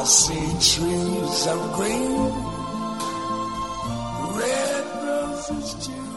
see trees of green, red roses too.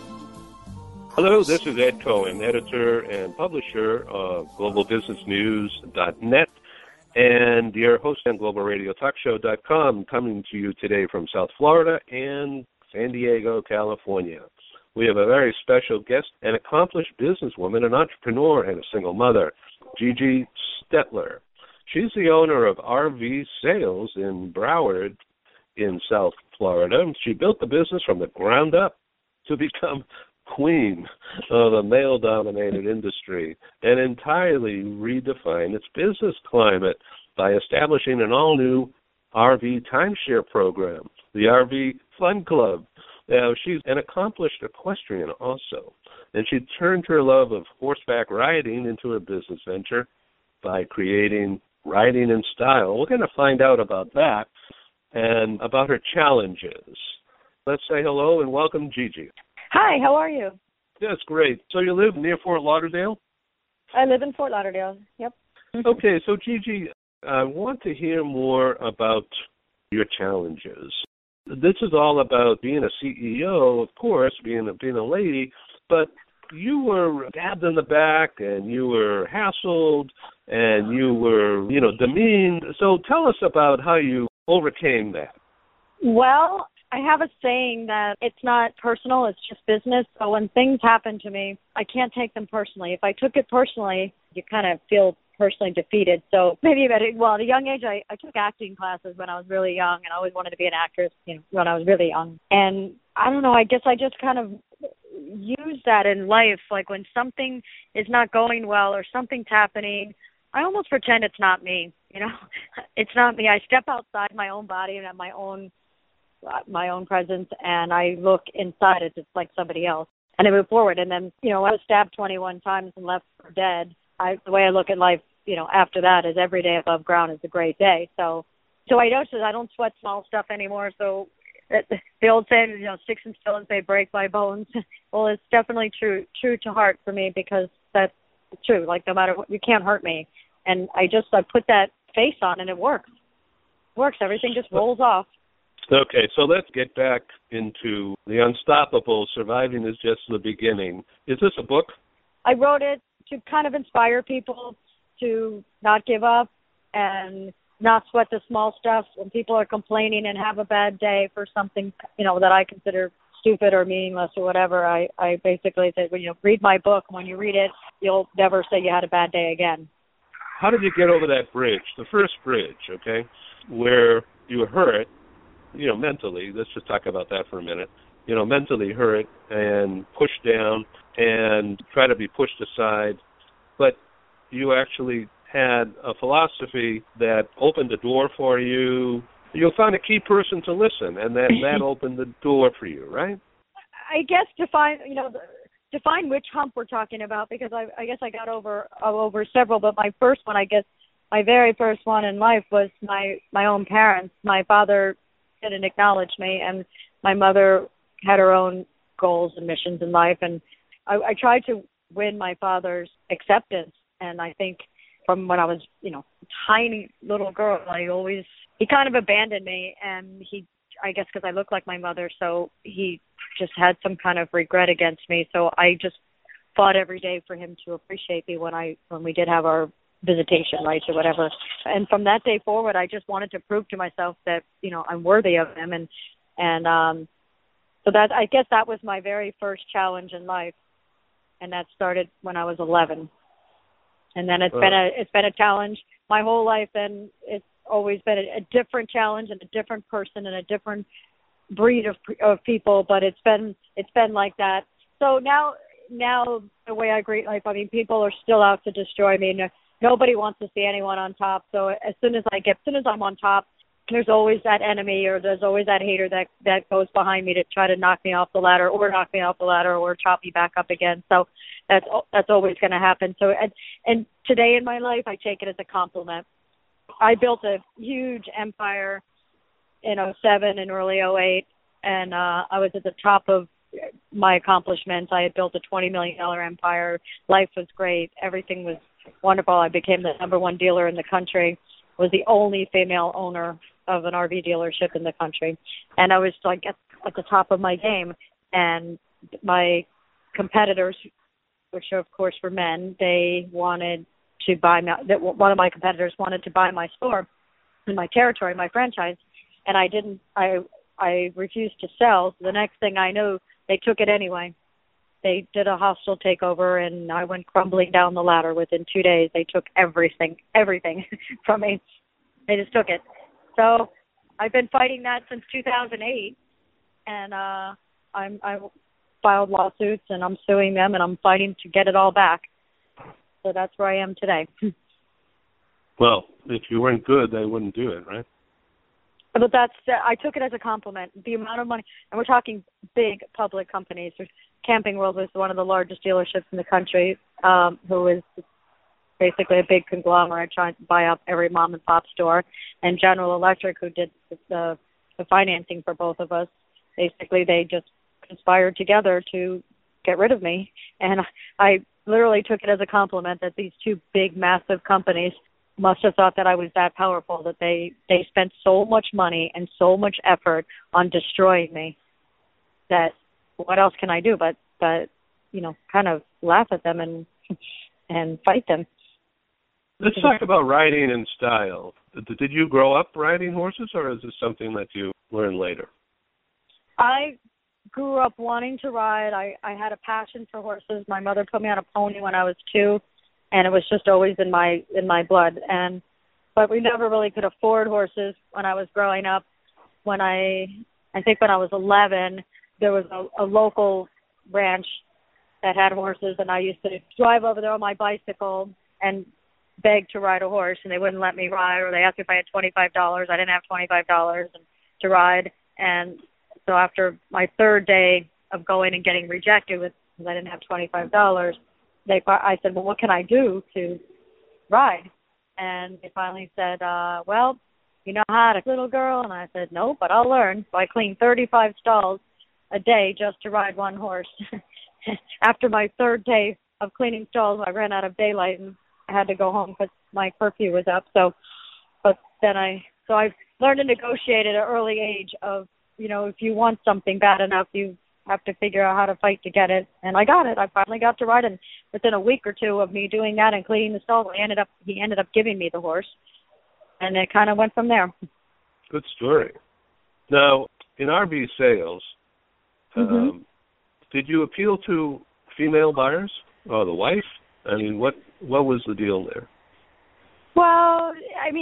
Hello, this is Ed Cohen, editor and publisher of globalbusinessnews.net and your host on globalradiotalkshow.com, coming to you today from South Florida and San Diego, California. We have a very special guest, an accomplished businesswoman, an entrepreneur, and a single mother, Gigi Stetler. She's the owner of RV Sales in Broward in South Florida. She built the business from the ground up to become queen of a male-dominated industry and entirely redefine its business climate by establishing an all-new RV timeshare program, the RV Fun Club. Now, she's an accomplished equestrian also, and she turned her love of horseback riding into a business venture by creating Riding in Style. We're going to find out about that and about her challenges. Let's say hello and welcome, Gigi. Hi, how are you? That's great. So you live near Fort Lauderdale? I live in Fort Lauderdale, yep. Okay, so Gigi, I want to hear more about your challenges. This is all about being a CEO, of course, being a lady, but you were stabbed in the back and you were hassled and you were, demeaned. So tell us about how you overcame that. Well, I have a saying that it's not personal, it's just business. So when things happen to me, I can't take them personally. If I took it personally, you kind of feel personally defeated. So maybe at a young age, I took acting classes when I was really young, and I always wanted to be an actress, when I was really young. And I don't know, I guess I just kind of use that in life. Like when something is not going well or something's happening, I almost pretend it's not me. It's not me. I step outside my own body and my own presence, and I look inside as it's like somebody else. And I move forward. And then, I was stabbed 21 times and left for dead. The way I look at life, after that is every day above ground is a great day. So I don't sweat small stuff anymore. So the old saying, sticks and stones may break my bones. Well, it's definitely true to heart for me, because that's true. Like no matter what, you can't hurt me. And I put that face on and it works. Everything just rolls off. Okay, so let's get back into The Unstoppable. Surviving is just the beginning. Is this a book? I wrote it to kind of inspire people to not give up and not sweat the small stuff when people are complaining and have a bad day for something, that I consider stupid or meaningless or whatever. I basically say, read my book. When you read it, you'll never say you had a bad day again. How did you get over that bridge, the first bridge, okay, where you were hurt, mentally? Let's just talk about that for a minute. Mentally hurt and pushed down and try to be pushed aside, but you actually had a philosophy that opened the door for you. You found a key person to listen, and that opened the door for you, right? I guess define which hump we're talking about, because I guess I got over several, but my first one, my very first one in life was my own parents. My father didn't acknowledge me, and my mother had her own goals and missions in life, and I tried to win my father's acceptance. And I think from when I was, tiny little girl, he kind of abandoned me, and I guess because I look like my mother, so he just had some kind of regret against me. So I just fought every day for him to appreciate me when we did have our visitation rights or whatever. And from that day forward, I just wanted to prove to myself that, I'm worthy of him. And so I guess that was my very first challenge in life. And that started when I was 11. And then it's been a challenge my whole life, and it's always been a different challenge and a different person and a different breed of people, but it's been like that. So now the way I greet life, people are still out to destroy me. Nobody wants to see anyone on top. So as soon as I'm on top, there's always that enemy, or there's always that hater that goes behind me to try to knock me off the ladder or chop me back up again. So that's always going to happen. So and today in my life, I take it as a compliment. I built a huge empire in 2007 and early 2008, and I was at the top of my accomplishments. I had built a $20 million empire. Life was great. Everything was wonderful. I became the number one dealer in the country was the only female owner of an RV dealership in the country. And I was like at the top of my game. And my competitors, which of course were men, they wanted to buy one of my competitors wanted to buy my store in my territory, my franchise, and I refused to sell. So the next thing I knew, they took it anyway. They did a hostile takeover, and I went crumbling down the ladder within 2 days. They took everything from me. They just took it. So I've been fighting that since 2008, and I filed lawsuits, and I'm suing them, and I'm fighting to get it all back. So that's where I am today. Well, if you weren't good, they wouldn't do it, right? But I took it as a compliment. The amount of money, and we're talking big public companies. Camping World was one of the largest dealerships in the country, who is basically a big conglomerate trying to buy up every mom and pop store. And General Electric, who did the financing for both of us, basically they just conspired together to get rid of me. And I literally took it as a compliment that these two big, massive companies must have thought that I was that powerful, that they spent so much money and so much effort on destroying me that what else can I do but kind of laugh at them and fight them. Let's talk about riding in style. Did you grow up riding horses, or is this something that you learned later? I grew up wanting to ride. I had a passion for horses. My mother put me on a pony when I was 2, and it was just always in my blood. But we never really could afford horses when I was growing up. I think when I was 11, there was a local ranch that had horses, and I used to drive over there on my bicycle and beg to ride a horse, and they wouldn't let me ride, or they asked me if I had $25. I didn't have $25 to ride. And so after my third day of going and getting rejected because I didn't have $25, I said, well, what can I do to ride? And they finally said, well, you know how to, little girl? And I said, no, but I'll learn. So I cleaned 35 stalls a day just to ride one horse. After my third day of cleaning stalls, I ran out of daylight and I had to go home because my curfew was up. So I learned to negotiate at an early age of, if you want something bad enough, you have to figure out how to fight to get it. And I got it. I finally got to ride, and within a week or two of me doing that and cleaning the stall, he ended up giving me the horse, and it kind of went from there. Good story. Now, in RV sales, did you appeal to female buyers or the wife? I mean, what was the deal there? Well,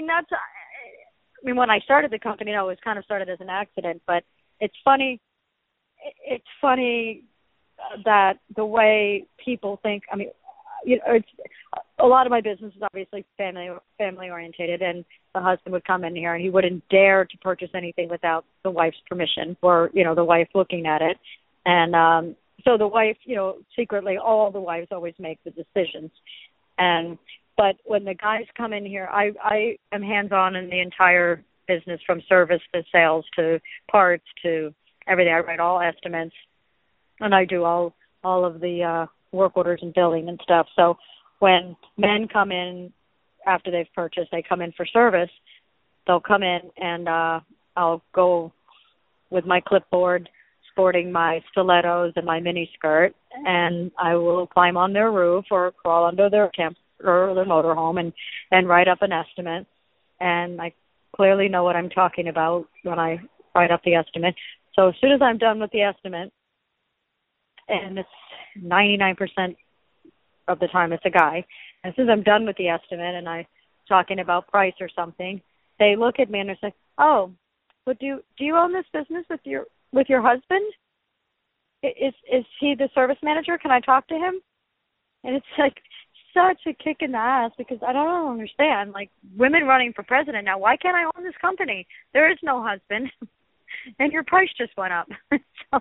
when I started the company, it was kind of started as an accident, but it's funny. It's funny that the way people think. It's a lot of my business is obviously family orientated, and the husband would come in here and he wouldn't dare to purchase anything without the wife's permission, or the wife looking at it. And so the wife, secretly, all the wives always make the decisions. But when the guys come in here, I am hands-on in the entire business, from service to sales to parts to everything. I write all estimates, and I do all of the work orders and billing and stuff. So when men come in after they've purchased, they come in for service, they'll come in and I'll go with my clipboard, sporting my stilettos and my mini skirt, and I will climb on their roof or crawl under their camp or their motorhome and write up an estimate. And I clearly know what I'm talking about when I write up the estimate. So as soon as I'm done with the estimate, and it's 99% of the time it's a guy, and as soon as I'm done with the estimate and I'm talking about price or something, they look at me and they say, "Oh, but do you own this business with your husband? Is he the service manager? Can I talk to him?" And it's like such a kick in the ass, because I don't understand. Like, women running for president now, why can't I own this company? There is no husband, and your price just went up. So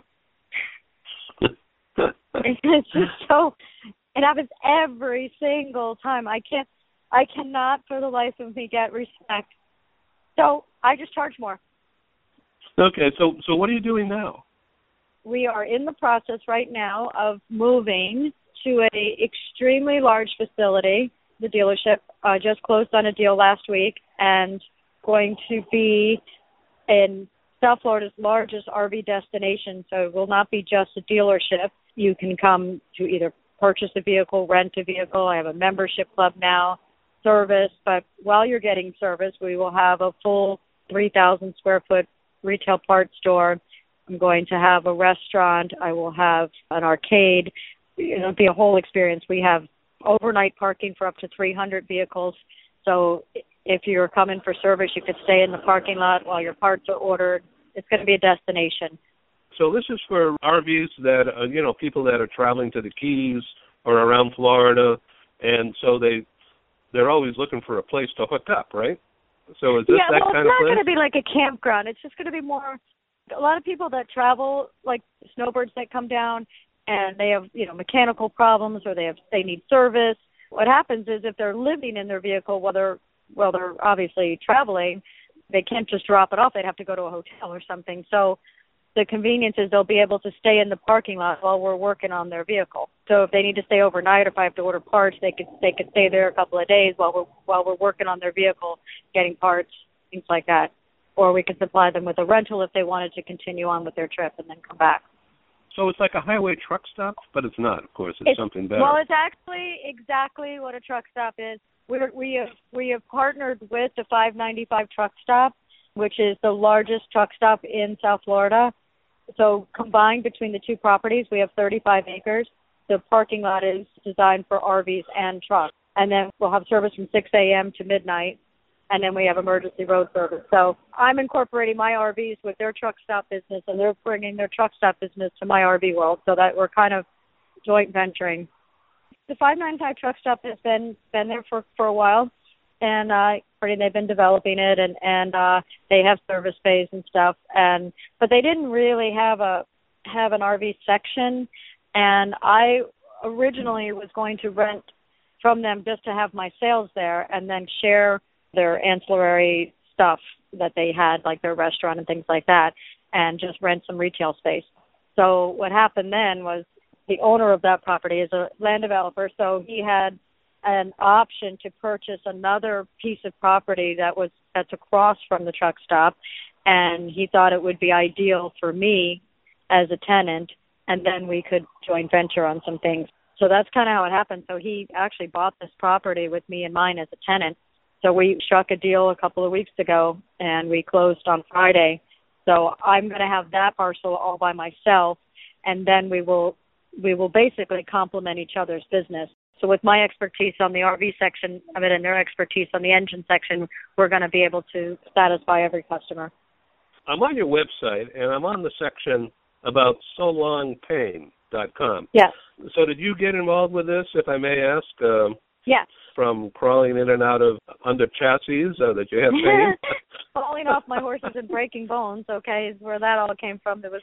it's just so, it happens every single time. I cannot for the life of me get respect. So I just charge more. Okay, so what are you doing now? We are in the process right now of moving to a extremely large facility the dealership. Just closed on a deal last week and going to be in South Florida's largest RV destination. So it will not be just a dealership. You can come to either purchase a vehicle, rent a vehicle. I have a membership club now, service. But while you're getting service, we will have a full 3,000 square foot retail parts store. I'm going to have a restaurant. I will have an arcade. It'll be a whole experience. We have overnight parking for up to 300 vehicles. So if you're coming for service, you could stay in the parking lot while your parts are ordered. It's going to be a destination. So this is for RVs that, people that are traveling to the Keys or around Florida, and so they're always looking for a place to hook up, right? So is this that kind of place? Yeah, it's not going to be like a campground. It's just going to be more, a lot of people that travel, like snowbirds that come down, and they have, mechanical problems or they need service. What happens is if they're living in their vehicle while they're obviously traveling, they can't just drop it off. They'd have to go to a hotel or something. So the convenience is they'll be able to stay in the parking lot while we're working on their vehicle. So if they need to stay overnight, or if I have to order parts, they could stay there a couple of days while we're working on their vehicle, getting parts, things like that. Or we could supply them with a rental if they wanted to continue on with their trip and then come back. So it's like a highway truck stop, but it's not, of course. It's something better. Well, it's actually exactly what a truck stop is. We have partnered with the 595 Truck Stop, which is the largest truck stop in South Florida. So combined between the two properties, we have 35 acres. The parking lot is designed for RVs and trucks. And then we'll have service from 6 a.m. to midnight. And then we have emergency road service. So I'm incorporating my RVs with their truck stop business, and they're bringing their truck stop business to my RV world, so that we're kind of joint venturing. The 595 Truck Stop has been there for a while, and they've been developing it, and they have service bays and stuff. But they didn't really have an RV section, and I originally was going to rent from them just to have my sales there, and then share their ancillary stuff that they had, like their restaurant and things like that, and just rent some retail space. So what happened then was the owner of that property is a land developer, so he had an option to purchase another piece of property that's across from the truck stop, and he thought it would be ideal for me as a tenant, and then we could joint venture on some things. So that's kind of how it happened. So he actually bought this property with me in mind as a tenant. So we struck a deal a couple of weeks ago, and we closed on Friday. So I'm going to have that parcel all by myself, and then we will basically complement each other's business. So with my expertise on the RV section of it and their expertise on the engine section, we're going to be able to satisfy every customer. I'm on your website, and I'm on the section about solongpain.com. Yes. So did you get involved with this, if I may ask? Yes. From crawling in and out of under chassis that you have pain? Falling off my horses and breaking bones, okay, is where that all came from. It was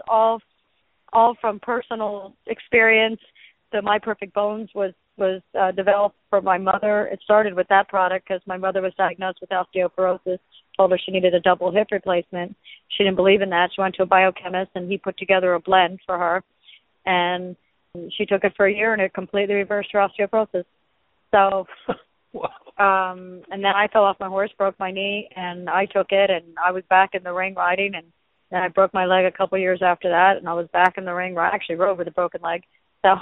all from personal experience. The My Perfect Bones was developed for my mother. It started with that product because my mother was diagnosed with osteoporosis, told her she needed a double hip replacement. She didn't believe in that. She went to a biochemist, and he put together a blend for her. And she took it for a year, and it completely reversed her osteoporosis. So, wow. And then I fell off my horse, broke my knee, and I took it, and I was back in the ring riding, and then I broke my leg a couple of years after that, and I was back in the ring. I actually rode with a broken leg. So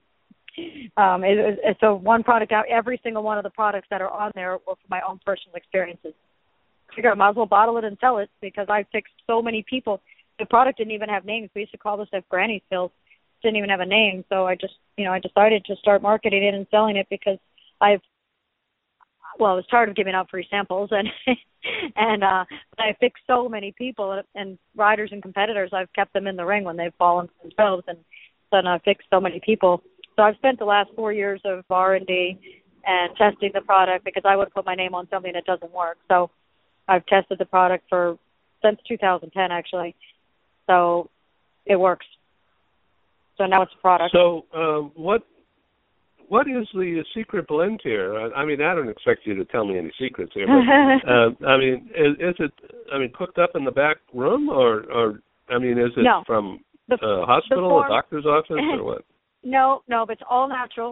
it's a one product out. Every single one of the products that are on there were from my own personal experiences. I figured I might as well bottle it and sell it because I fixed so many people. The product didn't even have names. We used to call this stuff Granny's Pills. It didn't even have a name. So I just, I decided to start marketing it and selling it because I was tired of giving out free samples, and I fixed so many people and riders and competitors. I've kept them in the ring when they've fallen themselves, and then I fixed so many people. So I've spent the last 4 years of R&D and testing the product because I would put my name on something that doesn't work. So I've tested the product since 2010 actually. So it works. So now it's a product. So what is the secret blend here? I mean, I don't expect you to tell me any secrets here, but I mean, is it cooked up in the back room, or is it from a hospital, a doctor's office, or what? No, but it's all natural.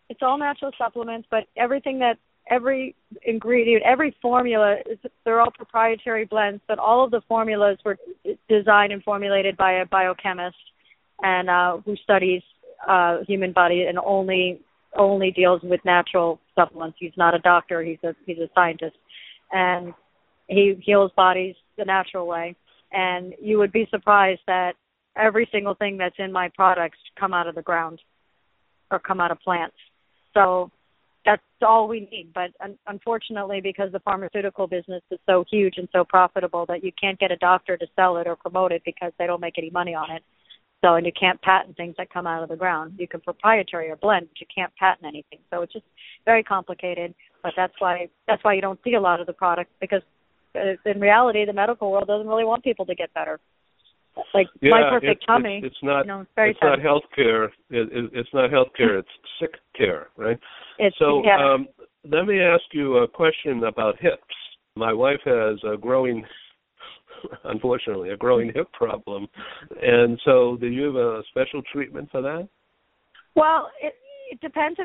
It's all natural supplements, but every ingredient, every formula, they're all proprietary blends, but all of the formulas were designed and formulated by a biochemist and who studies human body and only deals with natural supplements. He's not a doctor, he's a scientist. And he heals bodies the natural way. And you would be surprised that every single thing that's in my products come out of the ground or come out of plants. So that's all we need. But unfortunately, because the pharmaceutical business is so huge and so profitable that you can't get a doctor to sell it or promote it because they don't make any money on it. So, and you can't patent things that come out of the ground. You can proprietary or blend, but you can't patent anything. So it's just very complicated. But that's why you don't see a lot of the products, because in reality, the medical world doesn't really want people to get better. Like My Perfect Tummy. It's not. It's not healthcare. It's not healthcare. It's sick care, right? Let me ask you a question about hips. My wife has unfortunately, a growing hip problem, and so do you have a special treatment for that? Well, it depends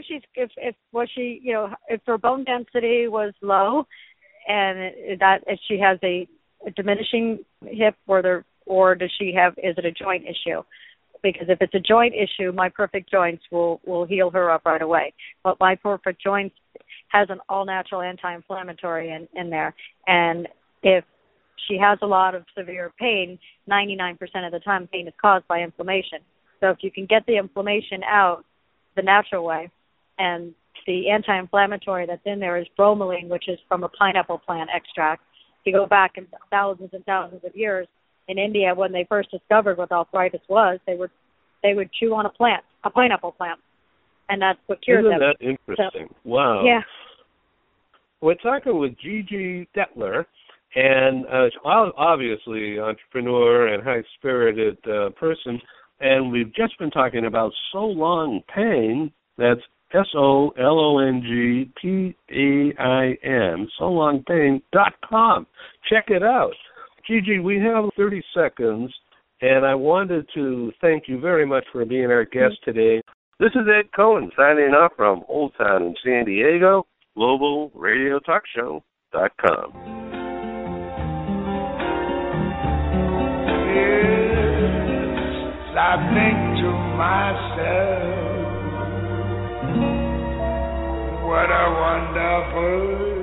if her bone density was low, and if she has a diminishing hip, or does she have? Is it a joint issue? Because if it's a joint issue, My Perfect Joints will heal her up right away. But My Perfect Joints has an all-natural anti-inflammatory in there, and if she has a lot of severe pain, 99% of the time pain is caused by inflammation. So if you can get the inflammation out the natural way, and the anti-inflammatory that's in there is bromelain, which is from a pineapple plant extract. If you go back in thousands and thousands of years, in India, when they first discovered what arthritis was, they would chew on a pineapple plant, and that's what cured them. Isn't that interesting? So, wow. Yeah. We're talking with Gigi Detler, and obviously entrepreneur and high-spirited person, and we've just been talking about So Long Pain. That's SOLONGPAIN, SoLongPain.com. Check it out. Gigi, we have 30 seconds, and I wanted to thank you very much for being our guest today. This is Ed Cohen signing off from Old Town in San Diego, globalradiotalkshow.com. Yes, I think to myself, what a wonderful